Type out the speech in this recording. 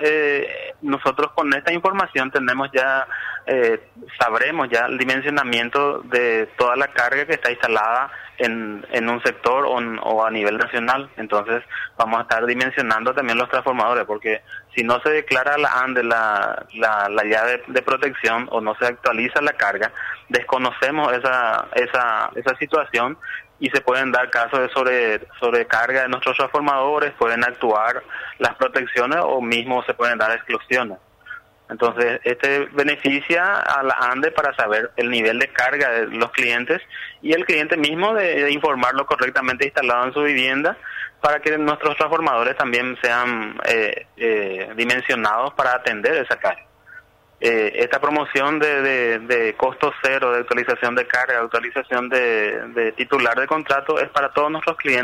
nosotros con esta información tenemos ya, sabremos ya el dimensionamiento de toda la carga que está instalada en un sector o a nivel nacional. Entonces vamos a estar dimensionando también los transformadores, porque si no se declara la ANDE la llave de protección o no se actualiza la carga, desconocemos esa situación y se pueden dar casos de sobrecarga de nuestros transformadores, pueden actuar las protecciones o mismo se pueden dar exclusiones. Entonces, este beneficia a la ANDE para saber el nivel de carga de los clientes y el cliente mismo de informarlo correctamente instalado en su vivienda para que nuestros transformadores también sean dimensionados para atender esa carga. Esta promoción de costo cero, de actualización de carga, de actualización de titular de contrato es para todos nuestros clientes.